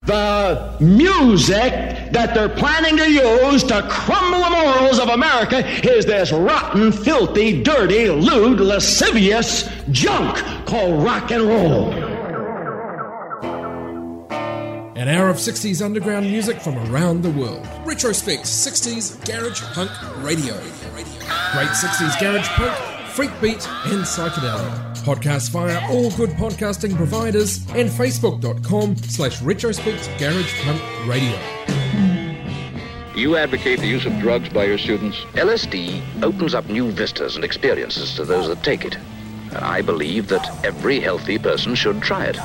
The music that they're planning to use to crumble the morals of America is this rotten, filthy, dirty, lewd, lascivious junk called rock and roll. An hour of 60s underground music from around the world. Retrospect 60s Garage Punk Radio. Great 60s Garage Punk, Freak Beat and Psychedelia. Podcast via all good podcasting providers and facebook.com/retrospect Garage Punk Radio. You advocate the use of drugs by your students? LSD opens up new vistas and experiences to those that take it. And I believe that every healthy person should try it.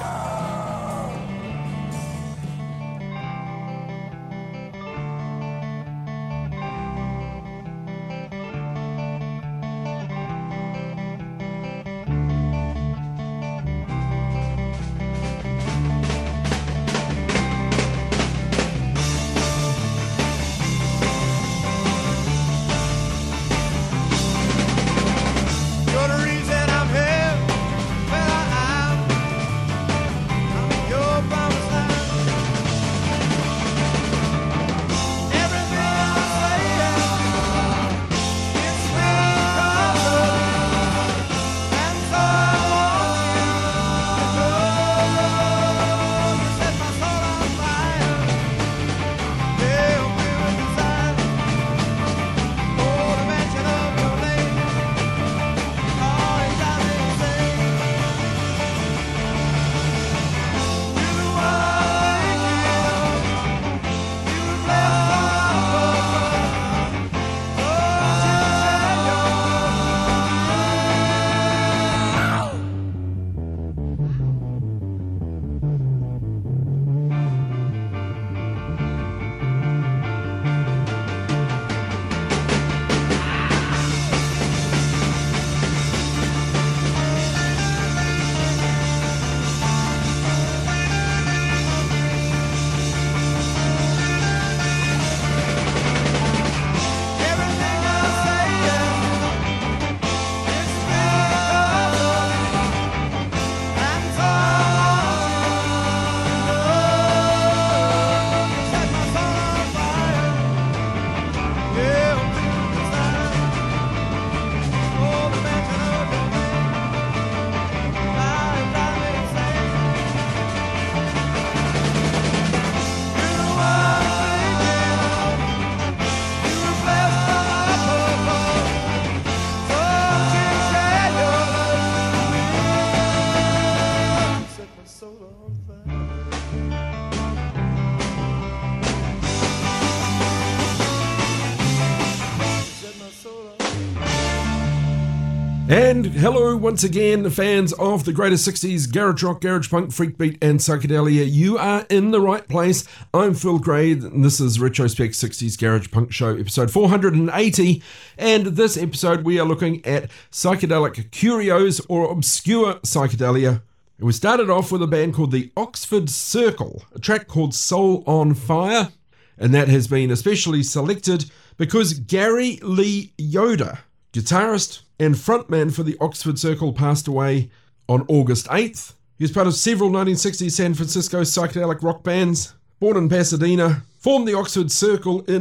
And hello once again, fans of the greatest 60s garage rock, garage punk, freak beat and psychedelia. You are in the right place. I'm Phil Gray and this is Retrospect 60s Garage Punk Show episode 480, and this episode we are looking at psychedelic curios or obscure psychedelia. We started off with a band called the Oxford Circle, a track called Soul on Fire, and that has been especially selected because Gary Lee Yoder, guitarist and frontman for the Oxford Circle, passed away on August 8th. He was part of several 1960s San Francisco psychedelic rock bands. Born in Pasadena, formed the Oxford Circle in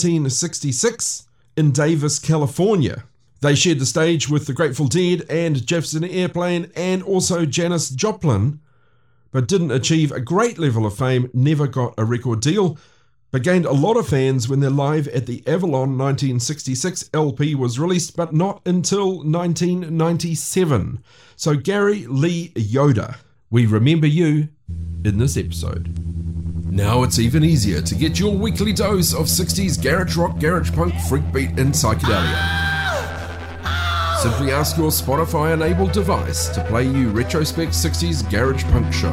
1966 in Davis, California. They shared the stage with the Grateful Dead and Jefferson Airplane and also Janis Joplin, but didn't achieve a great level of fame, never got a record deal, but gained a lot of fans when their Live at the Avalon 1966 LP was released, but not until 1997. So Gary Lee Yoder, we remember you in this episode. Now it's even easier to get your weekly dose of 60s garage rock, garage punk, freak beat and psychedelia. Simply ask your Spotify-enabled device to play you Retrospect 60s Garage Punk Show.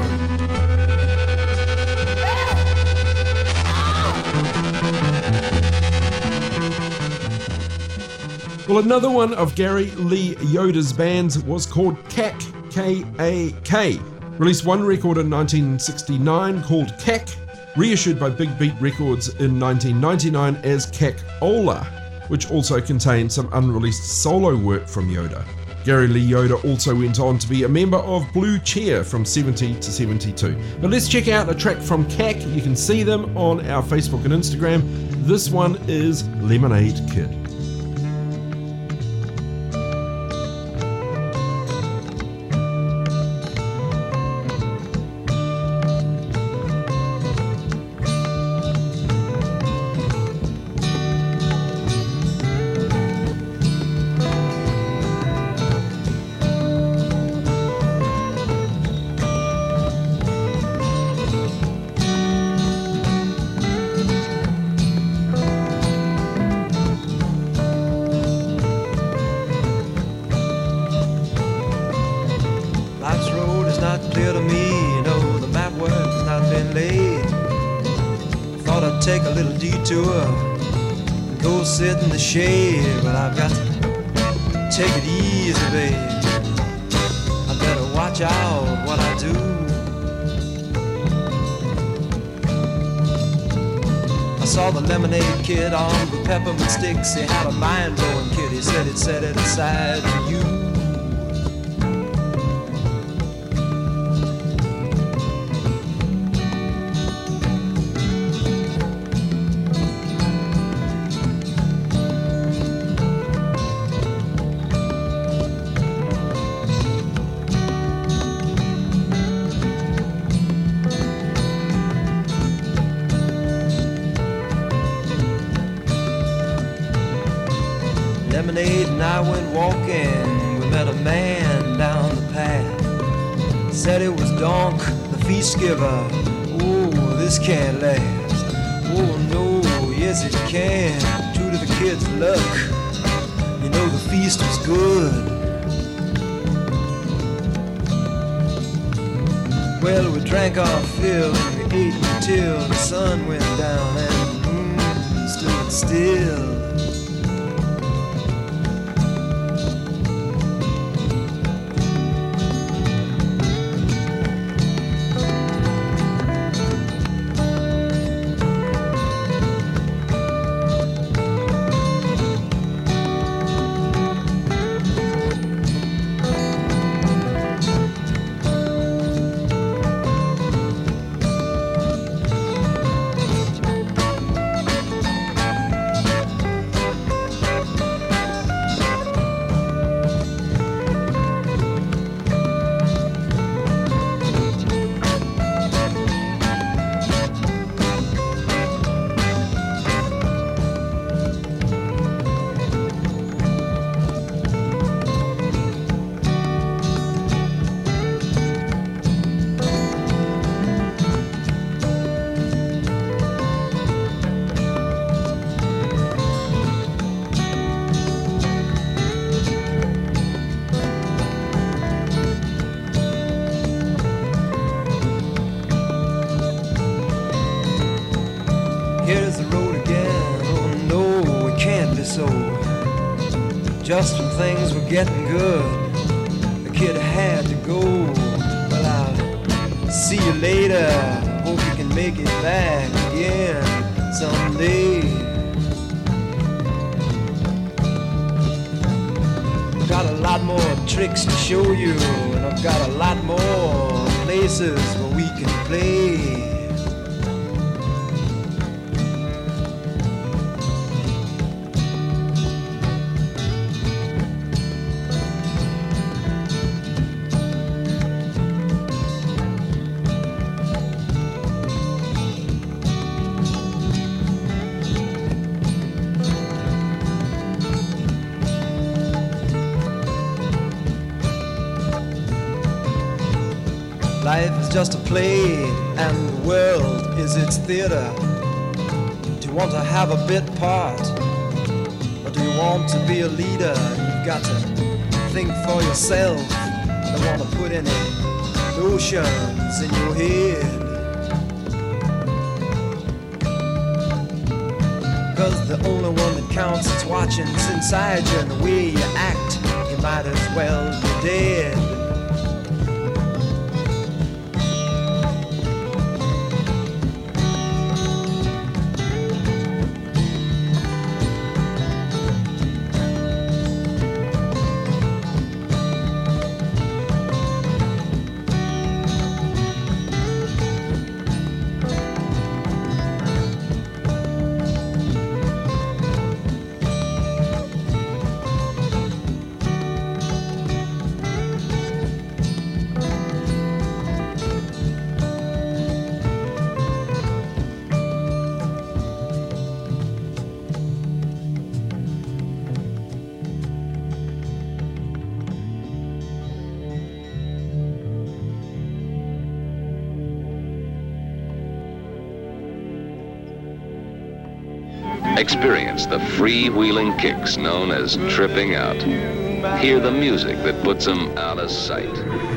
Well, another one of Gary Lee Yoder's bands was called KAK, K-A-K. Released one record in 1969 called KAK, reissued by Big Beat Records in 1999 as KAK-Ola, which also contained some unreleased solo work from Yoder. Gary Lee Yoder also went on to be a member of Blue Cheer from 70 to 72. But let's check out a track from CAC. You can see them on our Facebook and Instagram. This one is Lemonade Kid. Sit in the shade, but I've got to take it easy, babe. I better watch out what I do. I saw the Lemonade Kid on the peppermint sticks. He had a mind-blowing kid. He said he'd set it aside for you. Lemonade and I went walking. We met a man down the path. Said it was Donk, the feast giver. Oh, this can't last. Oh no, yes it can. True to the kid's luck. You know the feast was good. Well, we drank our fill and we ate until the sun went down and the moon stood still. Just when things were getting good, the kid had to go. Well, I'll see you later. Hope you can make it back again someday. Got a lot more tricks to show you, and I've got a lot more places where we can play. Life is just a play, and the world is its theater. Do you want to have a bit part, or do you want to be a leader? You've got to think for yourself. Don't want to put any notions in your head. 'Cause the only one that counts is watching's inside you, and the way you act, you might as well be dead. Experience the freewheeling kicks known as tripping out. Hear the music that puts them out of sight.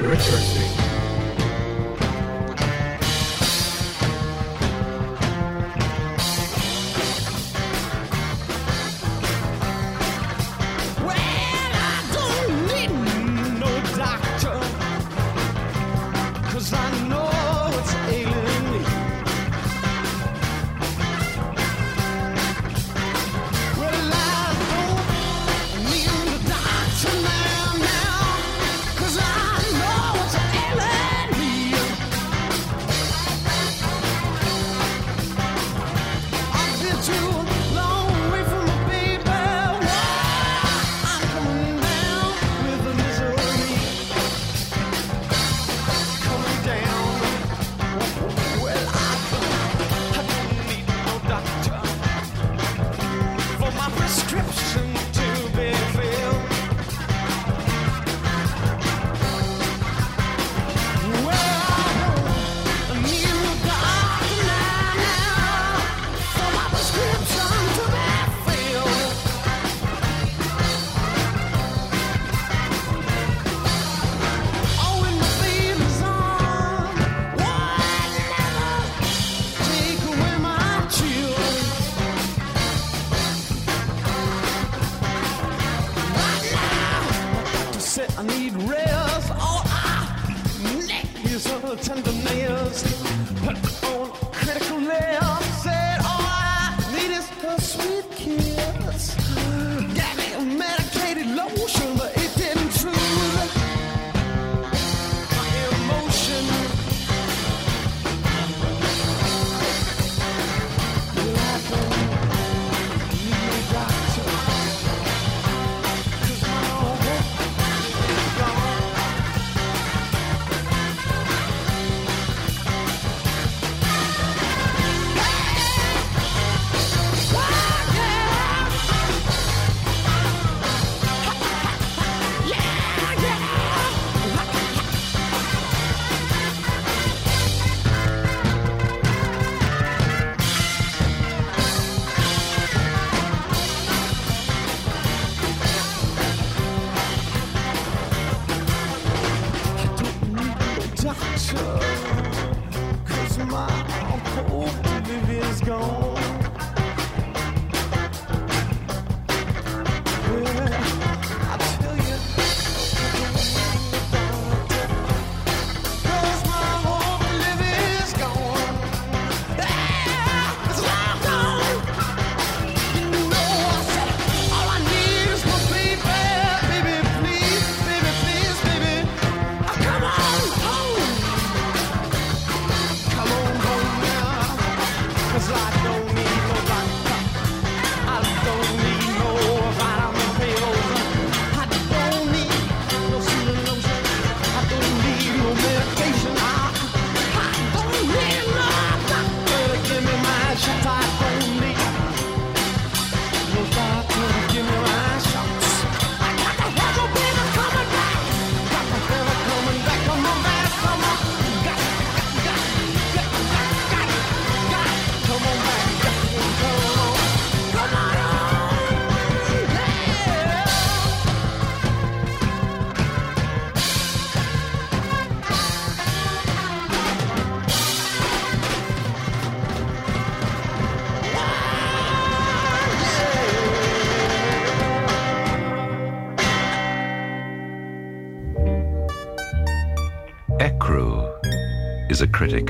Is a critic,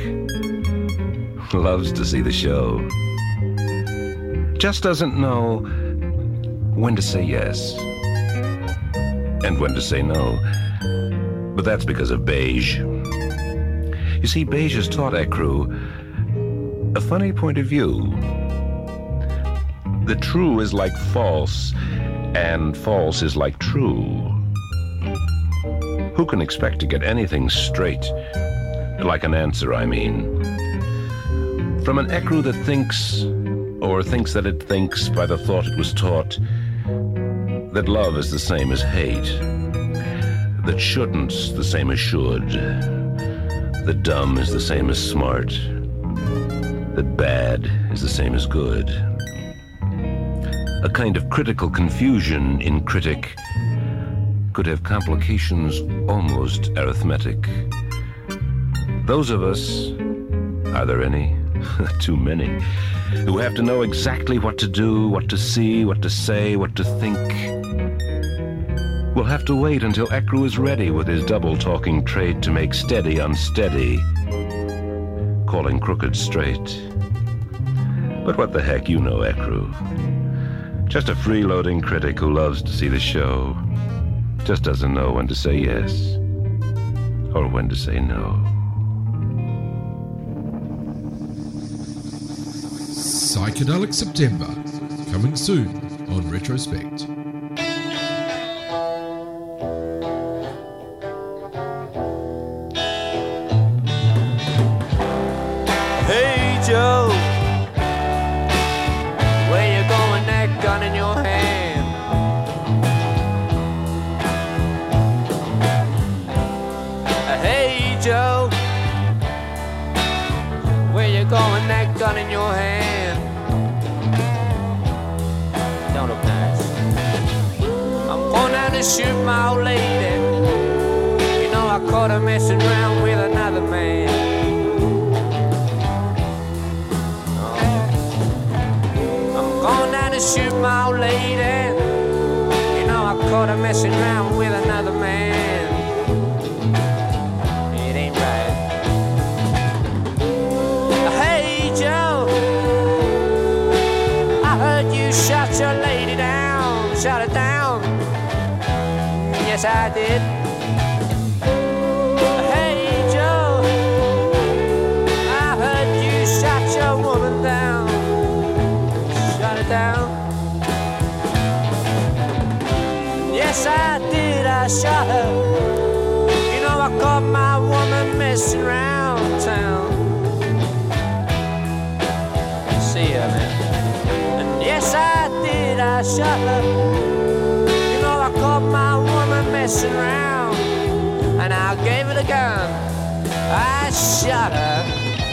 loves to see the show, just doesn't know when to say yes and when to say no. But that's because of Beige. You see, Beige has taught Ecru a funny point of view. The true is like false, and false is like true. Who can expect to get anything straight? Like an answer, I mean. From an Ecru that thinks, or thinks that it thinks by the thought it was taught, that love is the same as hate, that shouldn't's the same as should, that dumb is the same as smart, that bad is the same as good. A kind of critical confusion in critic could have complications almost arithmetic. Those of us, are there any? Too many, who have to know exactly what to do, what to see, what to say, what to think. We'll have to wait until Ecru is ready with his double-talking trait to make steady unsteady, calling crooked straight. But what the heck, you know Ecru. Just a freeloading critic who loves to see the show, just doesn't know when to say yes or when to say no. Psychedelic September, coming soon on Retrospect. Hey Joe, where you going, that gun in your hand? Hey Joe, where you going, that gun in your hand? Don't look nice. I'm going down to shoot my old lady. You know I caught her messing around with another man. Going down to shoot my old lady. You know I caught her messing around with another man. It ain't right. Hey Joe, I heard you shot your lady down. Shot her down. Yes I did. Hey Joe, I heard you shot your woman down. Down. Yes, I did, I shot her. You know, I caught my woman messing around town. See her, man. And yes, I did, I shot her. You know, I caught my woman messing around. And I gave her the gun. I shot her.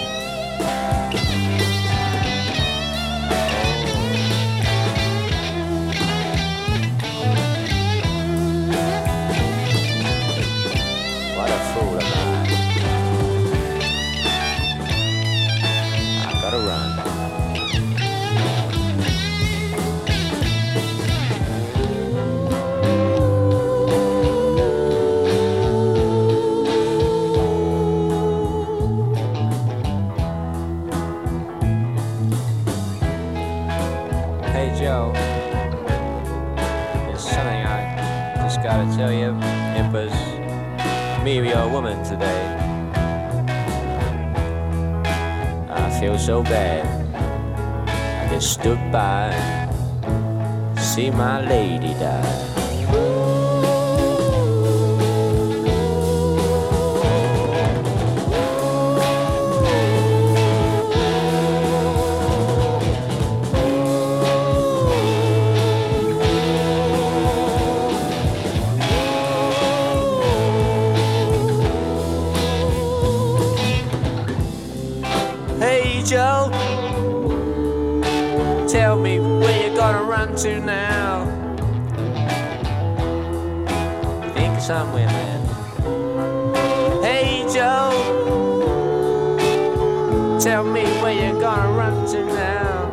Gotta tell you, Empress, me or your woman today. I feel so bad. I just stood by, see my lady die. Joe, tell me where you gonna run to now. Think somewhere, man. Hey Joe, tell me where you gonna run to now.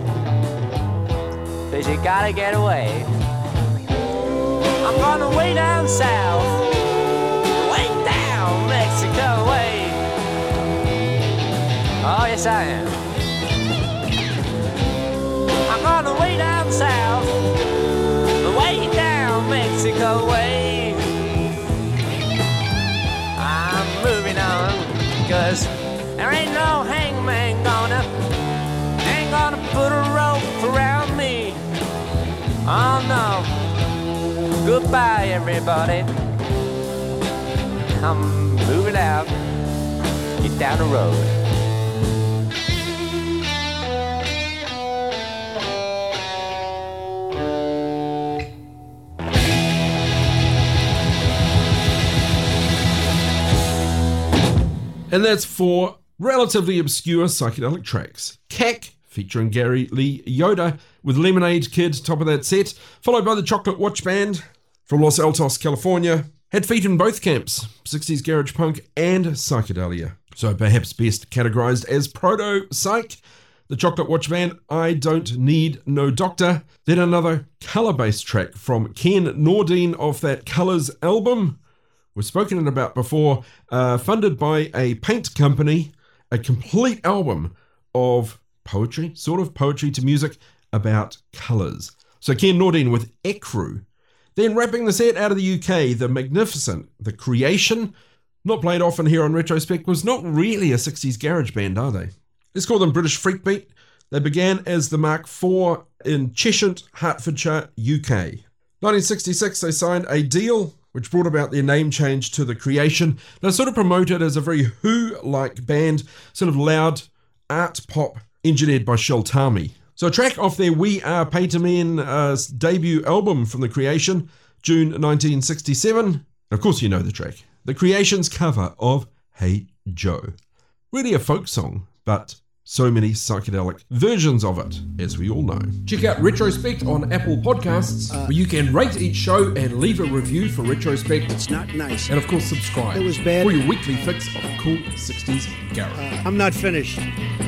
'Cause you gotta get away. I'm gonna way down south, way down Mexico way. Oh, yes, I am. I'm gonna way down south, way down Mexico way. I'm moving on, 'cause there ain't no hangman ain't gonna put a rope around me. Oh, no. Goodbye, everybody. I'm moving out, get down the road. And that's four relatively obscure psychedelic tracks. Cack, featuring Gary Lee Yoder with Lemonade Kid, top of that set, followed by the Chocolate Watch Band from Los Altos, California. Had feet in both camps, 60s garage punk and psychedelia. So perhaps best categorized as proto-psych. The Chocolate Watch Band, I Don't Need No Doctor. Then another colour-based track from Ken Nordine off that Colours album. We've spoken about before, funded by a paint company, a complete album of poetry, sort of poetry to music about colours. So Ken Nordine with Ecru. Then wrapping the set out of the UK, the magnificent The Creation, not played often here on Retrospect, was not really a 60s garage band, are they? Let's call them British Freakbeat. They began as the Mark IV in Cheshire, Hertfordshire, UK. 1966, they signed a deal which brought about their name change to The Creation. They're sort of promoted as a very Who-like band, sort of loud art pop engineered by Shel Talmy. So a track off their We Are Painter Men debut album from The Creation, June 1967. Of course you know the track. The Creation's cover of Hey Joe. Really a folk song, but so many psychedelic versions of it, as we all know. Check out Retrospect on Apple Podcasts, where you can rate each show and leave a review for Retrospect. It's not nice. And of course, subscribe. It was bad. For your weekly fix of cool 60s garage. I'm not finished.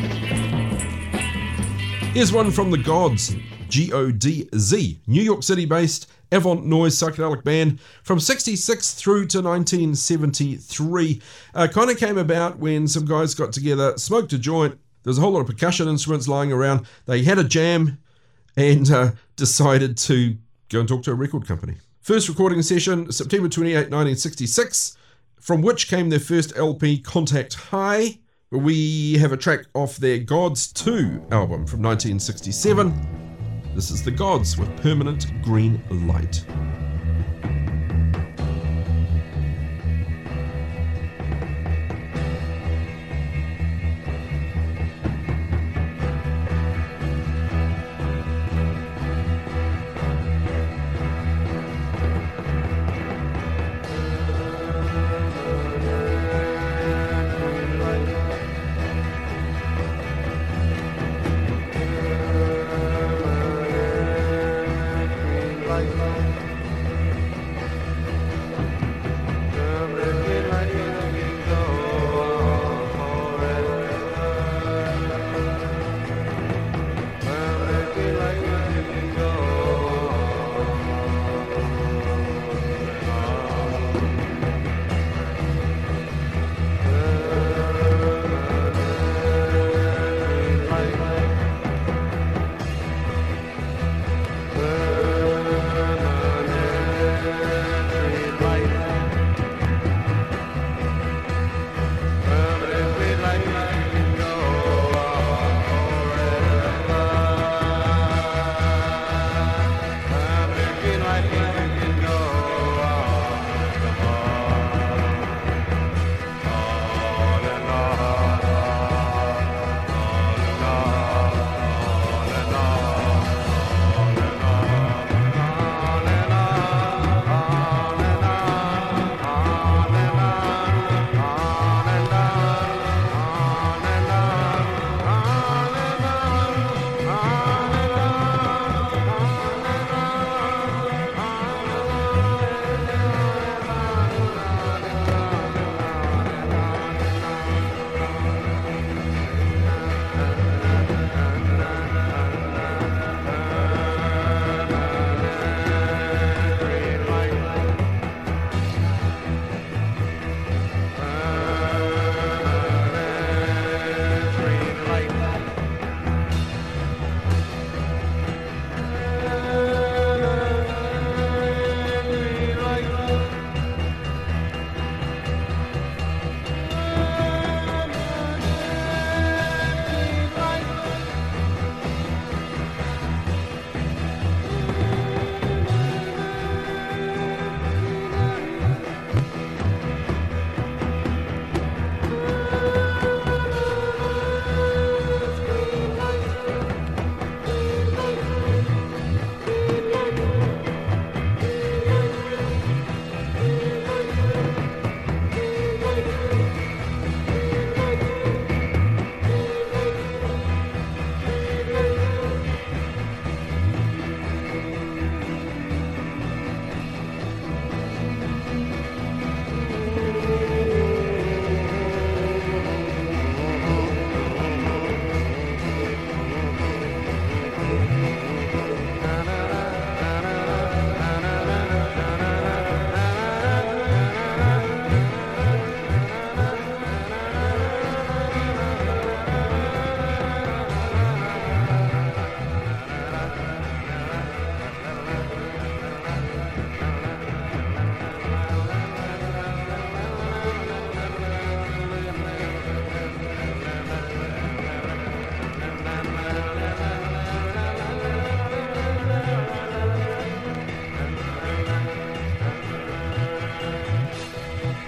Here's one from the Gods, G-O-D-Z, New York City-based avant noise psychedelic band from 66 through to 1973. Kind of came about when some guys got together, smoked a joint. There's a whole lot of percussion instruments lying around. They had a jam and decided to go and talk to a record company. First recording session, September 28, 1966, from which came their first LP, Contact High. We have a track off their Gods 2 album from 1967. This is the Gods with Permanent Green Light.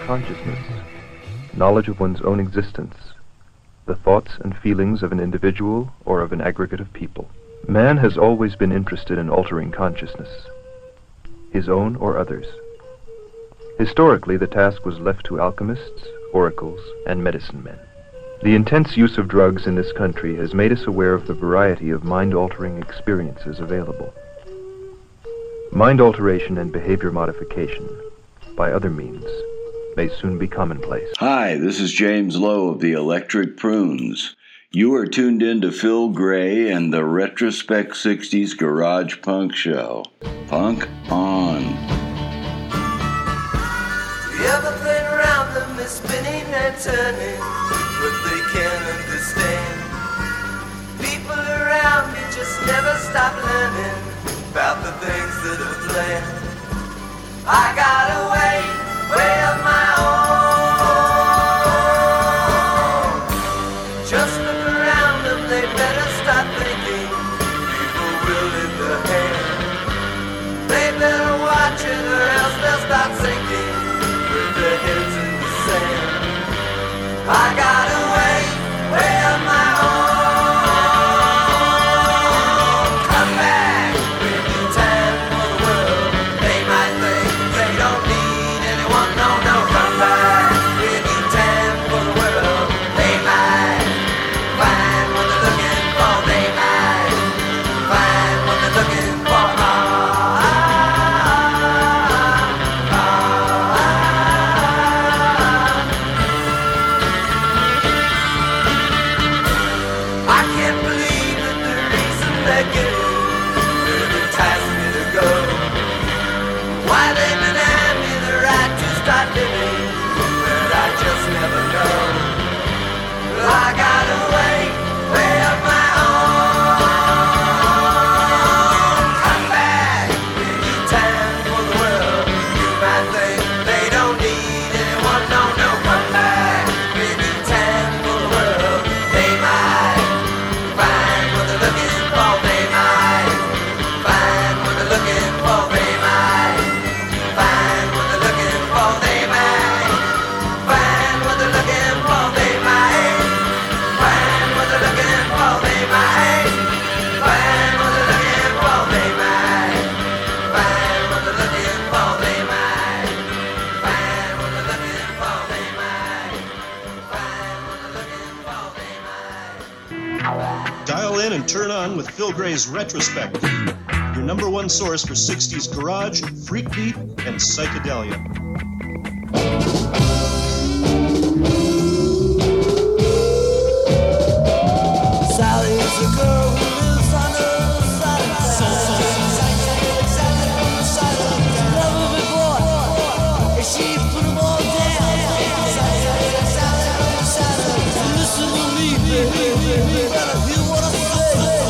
consciousness, knowledge of one's own existence, the thoughts and feelings of an individual or of an aggregate of people. Man has always been interested in altering consciousness, his own or others. Historically, the task was left to alchemists, oracles, and medicine men. The intense use of drugs in this country has made us aware of the variety of mind-altering experiences available. Mind alteration and behavior modification, by other means, may soon be commonplace. Hi, this is James Lowe of the Electric Prunes. You are tuned in to Phil Gray and the Retrospect 60s Garage Punk Show. Punk on. Everything around them is spinning and turning, but they can't understand. People around me just never stop learning about the things that are planned. I got a way of my own. Just look around them, they better stop thinking people will lend a hand. They better watch it or else they'll start sinking with their heads in the sand. I got a way of my own. Come back when you time for the world. They might think they don't need anyone. No, come back when you time for the world. They might find what they're looking for. They might find what they're looking for. I can't believe that the reason they're giving will entice me to go. Why they deny me the right to start living, but I just never know. Well, I got a way of my own. Come back when you time for the world. You might think they don't need anyone. No, come back when you time for the world. They might find what they're looking for. They might find what they're looking for. They might find what they're looking for. They might find what they're looking for. They might find what they're looking for. They might find what they're looking for. They might find what they're looking for. They might find what they're looking for. They might find what they're looking for. They might. Dial in and turn on with Phil Gray's Retrospect, your number one source for 60s garage, freak beat, and psychedelia. Sally is a girl who lives on the side of love of a boy, and she put them all down. Listen to me, baby, you better hear what I say.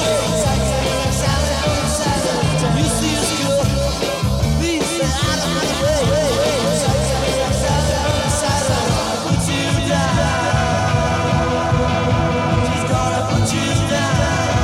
You see this girl, please stay out of my way. Put you down. She's gonna put you down.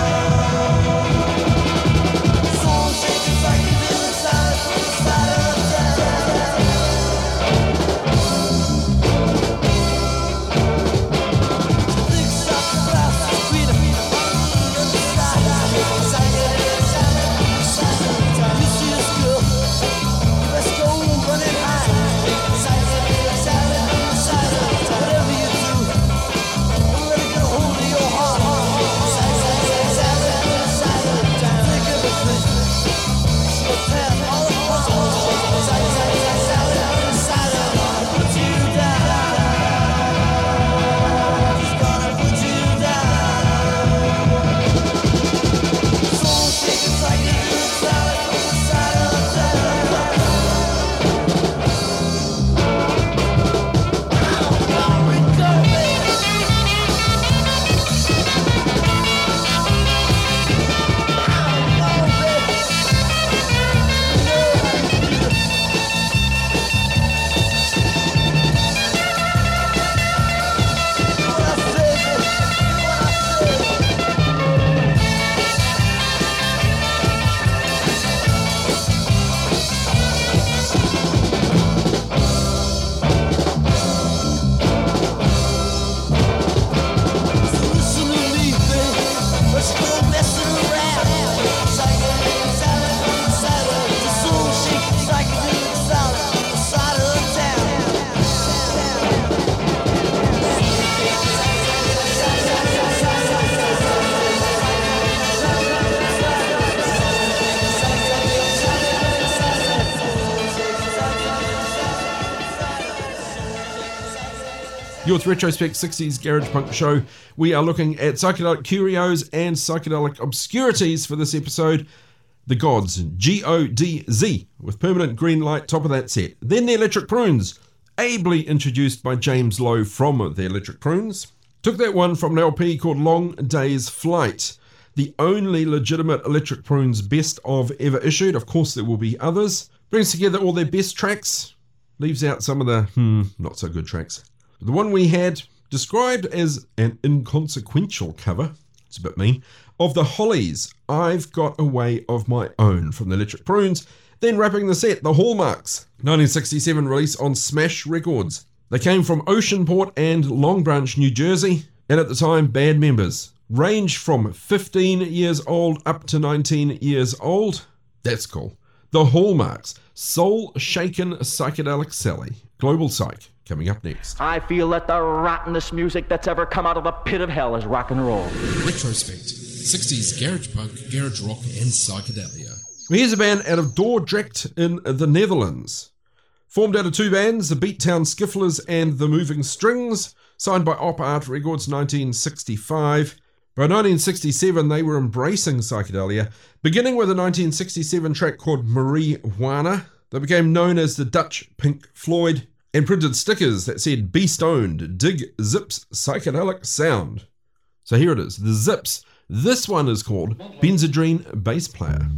You're with Retrospect 60s Garage Punk Show. We are looking at psychedelic curios and psychedelic obscurities for this episode. The Gods, G-O-D-Z, with Permanent Green Light, top of that set. Then the Electric Prunes, ably introduced by James Lowe from the Electric Prunes. Took that one from an LP called Long Day's Flight, the only legitimate Electric Prunes best of ever issued. Of course, there will be others. Brings together all their best tracks, leaves out some of the not so good tracks. The one we had, described as an inconsequential cover, it's a bit mean, of the Hollies, I've Got a Way of My Own from the Electric Prunes. Then wrapping the set, the Hallmarks, 1967 release on Smash Records. They came from Oceanport and Long Branch, New Jersey, and at the time, band members. Ranged from 15 years old up to 19 years old. That's cool. The Hallmarks, Soul Shaken Psychedelic Sally, Global Psych. Coming up next. I feel that the rottenest music that's ever come out of the pit of hell is rock and roll. Retrospect, 60s garage punk, garage rock and psychedelia. Here's a band out of Dordrecht in the Netherlands. Formed out of two bands, the Beattown Skifflers and the Moving Strings, signed by Op Art Records 1965. By 1967, they were embracing psychedelia, beginning with a 1967 track called Marijuana. They became known as the Dutch Pink Floyd, and printed stickers that said, "Be stoned, dig Zips psychedelic sound." So here it is, the Zips. This one is called Benzedrine Bass Player.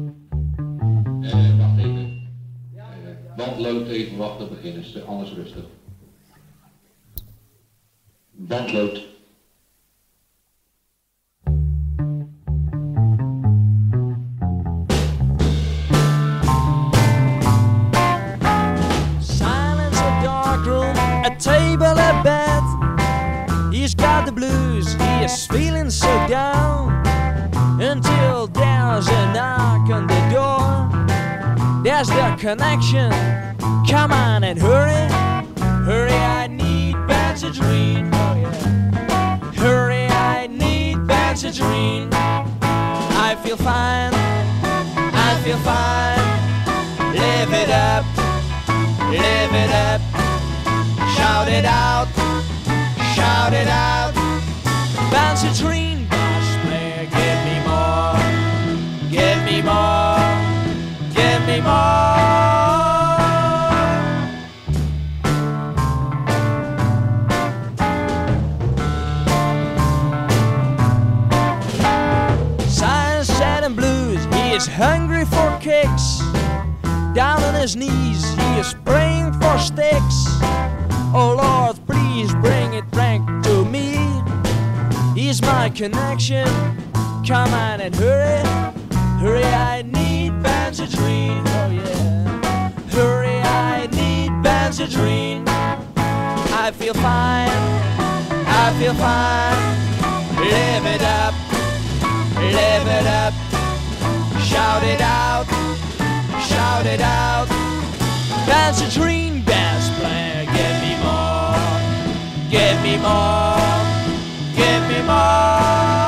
Wacht even. Bandlood even wachten beginnen, alles rustig. Bandlood. Table at bed, he's got the blues, he is feeling so down, until there's a knock on the door. There's the connection, come on and hurry, hurry, I need Benzedrine, oh yeah. Hurry, I need Benzedrine. I feel fine, live it up, live it up. Shout it out, Benzedrine bass player, give me more, give me more, give me more. Sunset and blues, he is hungry for kicks. Down on his knees, he is praying for sticks. Oh Lord, please bring it back to me. He's my connection. Come on and hurry, hurry, I need Benzedrine. Oh yeah, hurry, I need Benzedrine. I feel fine, live it up, live it up. Shout it out, Benzedrine bass player, give me more, give me more, give me more.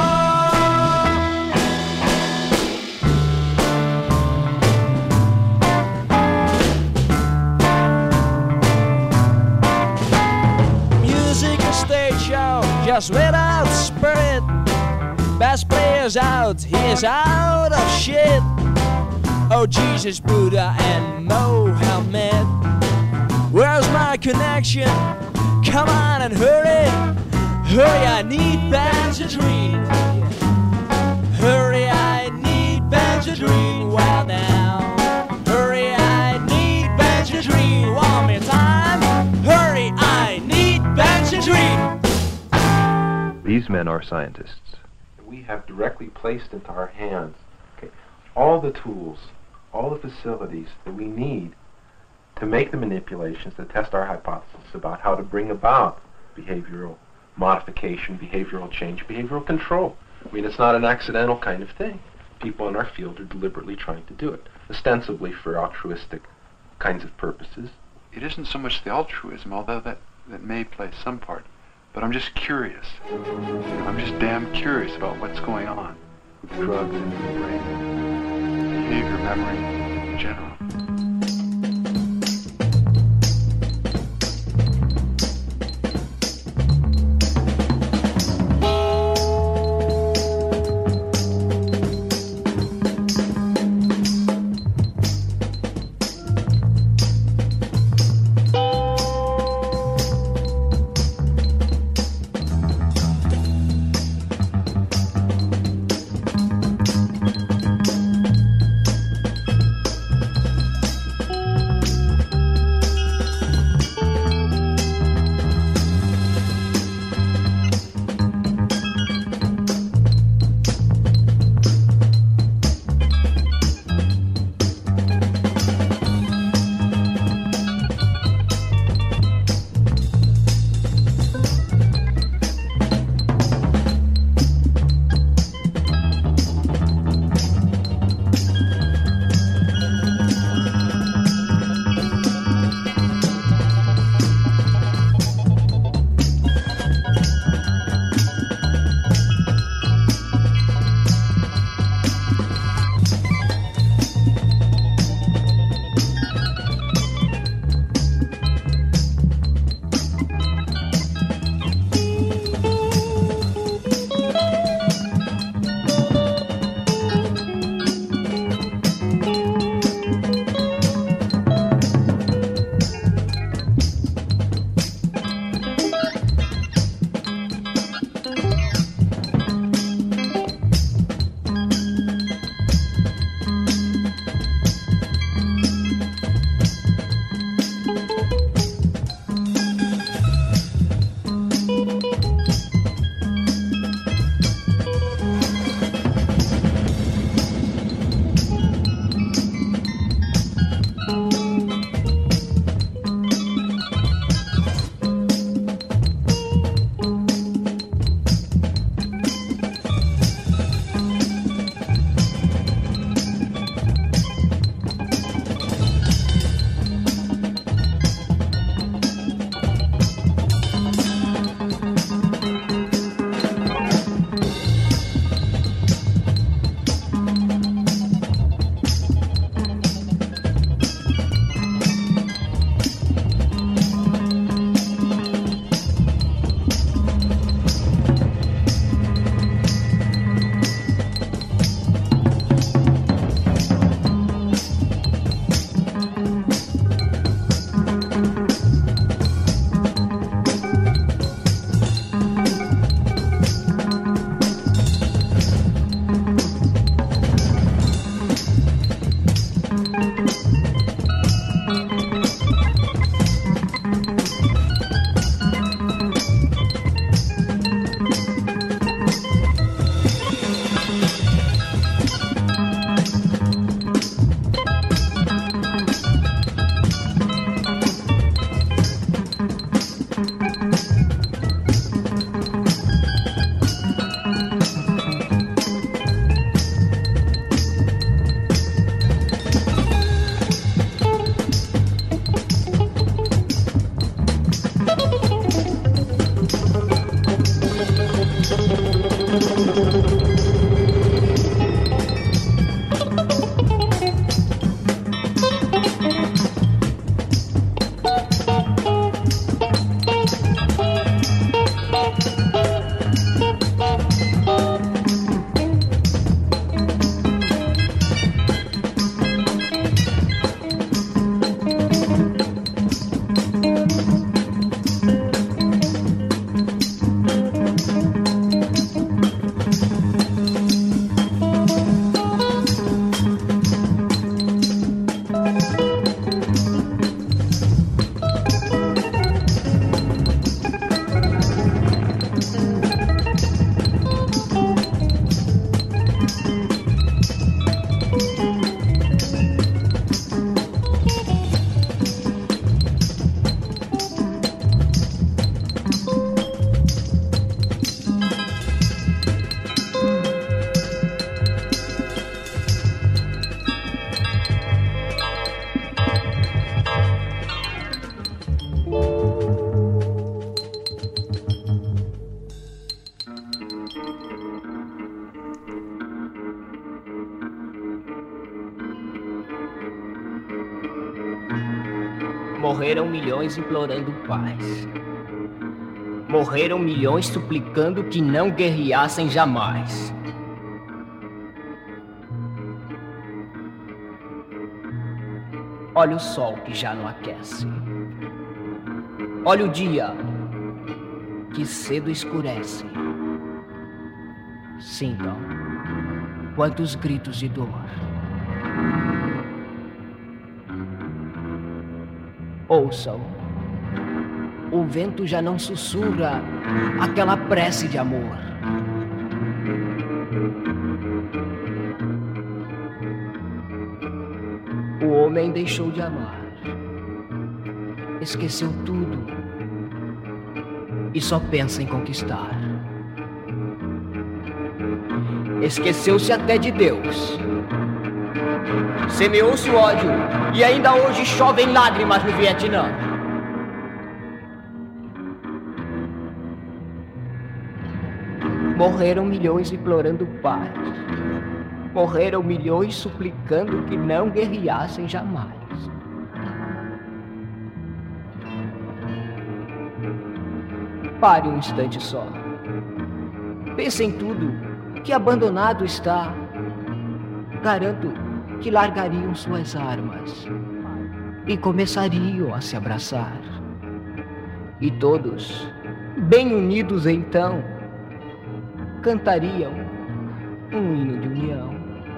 Music and stage show, just without spirit. Bass player's out, he's out of shit. Oh Jesus, Buddha and Mohammed, where's my connection? Come on and hurry, hurry, I need Benzedrine. Hurry, I need Benzedrine. Well now, hurry, I need Benzedrine. One more time, hurry, I need Benzedrine. These men are scientists. We have directly placed into our hands all the tools, all the facilities that we need to make the manipulations to test our hypothesis about how to bring about behavioral modification, behavioral change, behavioral control. I mean, it's not an accidental kind of thing. People in our field are deliberately trying to do it, ostensibly for altruistic kinds of purposes. It isn't so much the altruism, although that may play some part, but I'm just curious. I'm just damn curious about what's going on with drugs in the brain, behavior, memory in general. Morreram milhões implorando paz. Morreram milhões suplicando que não guerreassem jamais. Olha o sol que já não aquece. Olha o dia que cedo escurece. Sintam quantos gritos de dor. Ouçam, o vento já não sussurra aquela prece de amor. O homem deixou de amar, esqueceu tudo e só pensa em conquistar. Esqueceu-se até de Deus. Semeou-se o ódio e ainda hoje chovem lágrimas no Vietnã. Morreram milhões implorando paz. Morreram milhões suplicando que não guerreassem jamais. Pare um instante só. Pense em tudo que abandonado está. Garanto que largariam suas armas e começariam a se abraçar. E todos, bem unidos então, cantariam um hino de união.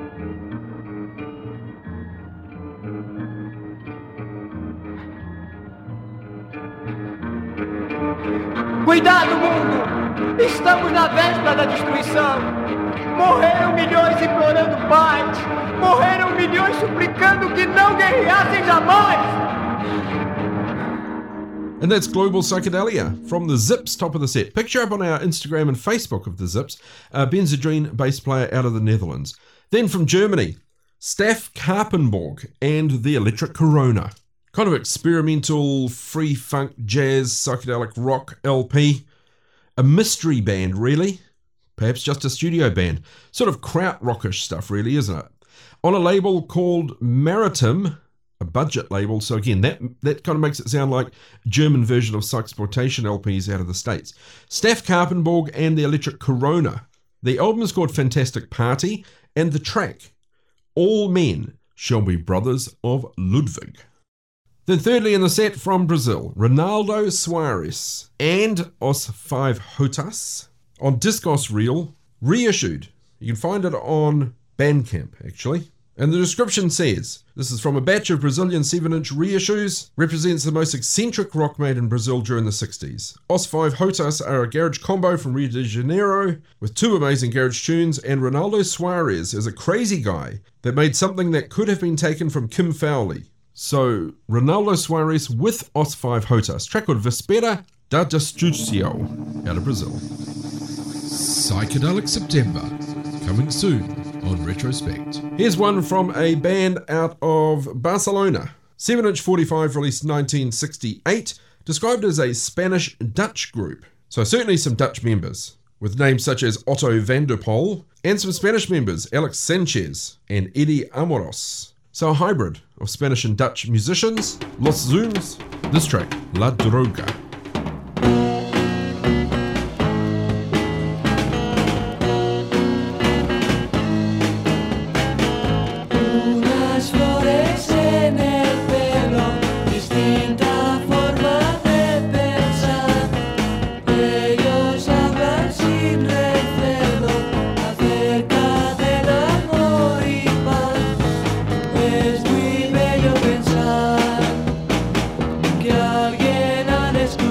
Cuidado, mundo! Estamos na véspera da destruição! Morreram milhões implorando paz! Morreram milhões suplicando que não guerreassem jamais! And that's Global Psychedelia from the Zips, top of the set. Picture up on our Instagram and Facebook of the Zips, Benzedrine bass player out of the Netherlands. Then from Germany, Staff Karpenborg and the Electric Corona. Kind of experimental, free funk, jazz, psychedelic rock LP. A mystery band, really. Perhaps just a studio band. Sort of krautrockish stuff, really, isn't it? On a label called Maritim, a budget label. So again, that kind of makes it sound like a German version of Psychexploitation LPs out of the States. Staff Karpenborg and the Electric Corona. The album is called Fantastic Party, and the track, All Men Shall Be Brothers of Ludwig. Then thirdly in the set from Brazil, Ronaldo Soares and Os Five Hotas on Discos Reel, reissued. You can find it on Bandcamp, actually. And the description says, this is from a batch of Brazilian 7-inch reissues, represents the most eccentric rock made in Brazil during the 60s. Os Five Hotas are a garage combo from Rio de Janeiro, with two amazing garage tunes, and Ronaldo Soares is a crazy guy that made something that could have been taken from Kim Fowley. So, Ronaldo Soares with Os Five Hotas, track called Vespera da Destrucio, out of Brazil. Psychedelic September, coming soon on Retrospect. Here's one from a band out of Barcelona. 7-inch 45 released 1968, described as a Spanish-Dutch group. So certainly some Dutch members, with names such as Otto van der Pol, and some Spanish members, Alex Sanchez and Eddie Amoros. So a hybrid of Spanish and Dutch musicians. Los Zooms, this track, La Droga. Es muy bello pensar que alguien al escuchar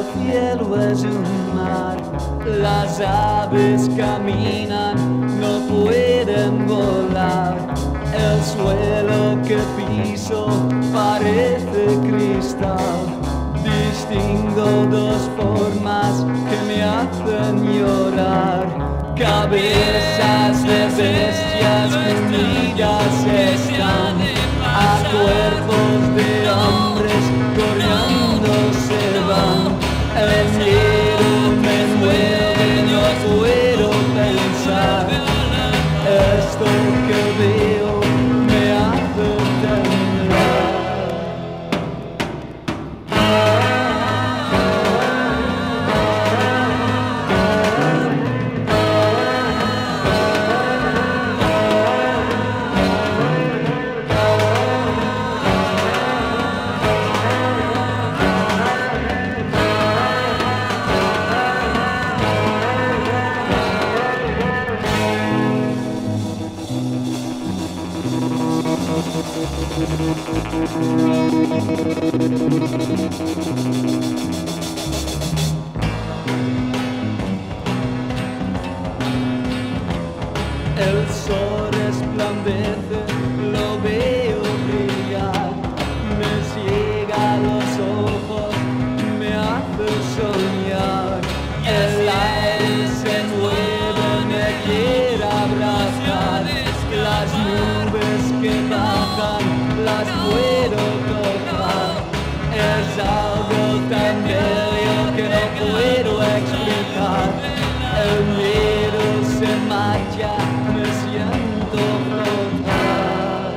cielo es un mar, las aves caminan, no pueden volar. El suelo que piso parece cristal. Distingo dos formas que me hacen llorar. Cabezas de bestias unidas están a cuerpos de hombres corriendo se van. El miedo me mueve, no puedo pensar. Esto que veo me hace temblar. El sol resplandece, lo veo brillar, me ciega los ojos, me hace soñar. El aire se mueve, me quiere abrazar, las nubes que bajan, las puedo tocar. Es algo tan bello que no puedo explicar. El miedo se marcha, me siento flotar.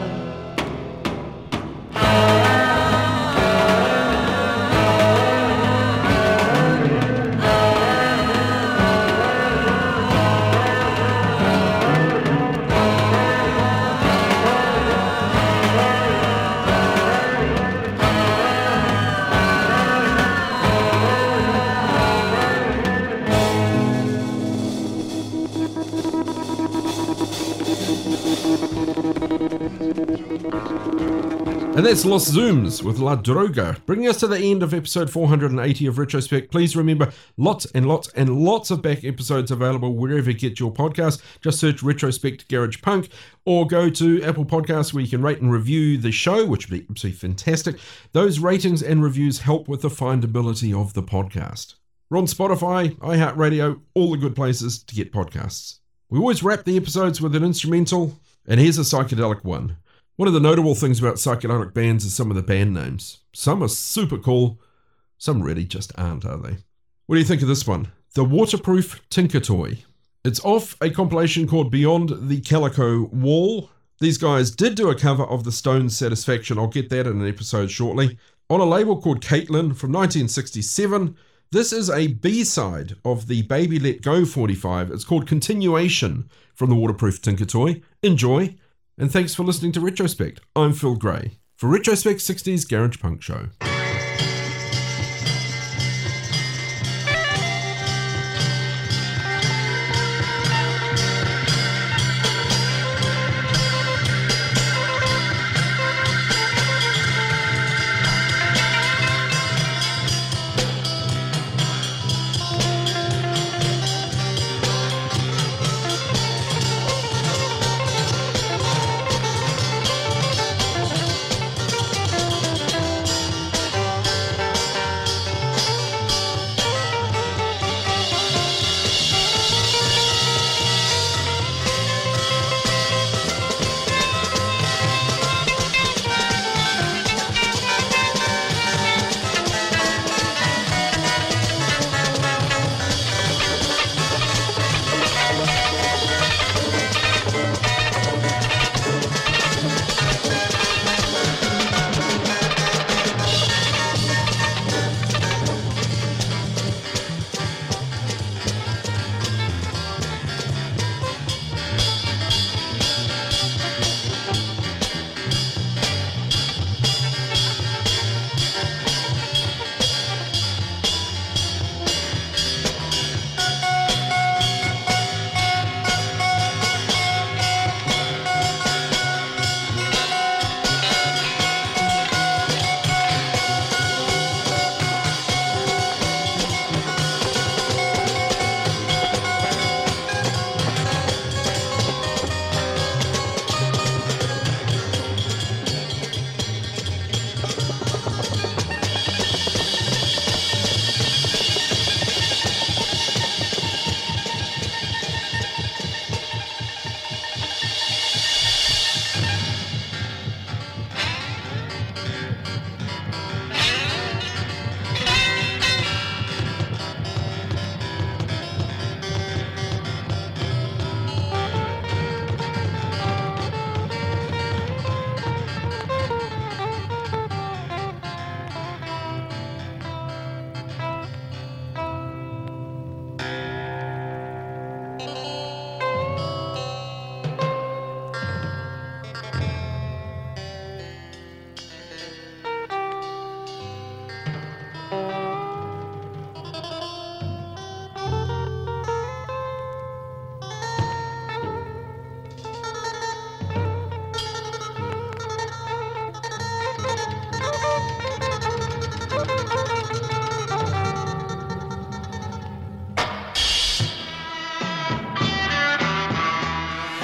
And that's Los Zooms with La Droga, bringing us to the end of episode 480 of Retrospect. Please remember, lots and lots and lots of back episodes available wherever you get your podcast. Just search Retrospect Garage Punk, or go to Apple Podcasts where you can rate and review the show, which would be absolutely fantastic. Those ratings and reviews help with the findability of the podcast. We're on Spotify, iHeartRadio, all the good places to get podcasts. We always wrap the episodes with an instrumental, and here's a psychedelic one. One of the notable things about psychedelic bands is some of the band names. Some are super cool, some really just aren't, are they? What do you think of this one? The Waterproof Tinker Toy. It's off a compilation called Beyond the Calico Wall. These guys did do a cover of the Stones' Satisfaction. I'll get that in an episode shortly. On a label called Caitlin from 1967. This is a B-side of the Baby Let Go 45. It's called Continuation from the Waterproof Tinker Toy. Enjoy. And thanks for listening to Retrospect. I'm Phil Gray for Retrospect 60s Garage Punk Show.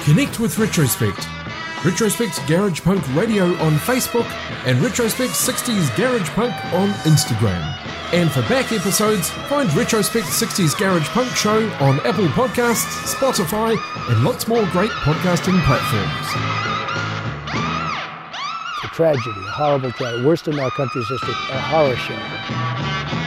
Connect with Retrospect. Retrospect Garage Punk Radio on Facebook and Retrospect 60s Garage Punk on Instagram. And for back episodes, find Retrospect 60s Garage Punk Show on Apple Podcasts, Spotify, and lots more great podcasting platforms. A tragedy, a horrible tragedy, worst in our country's history, a horror show.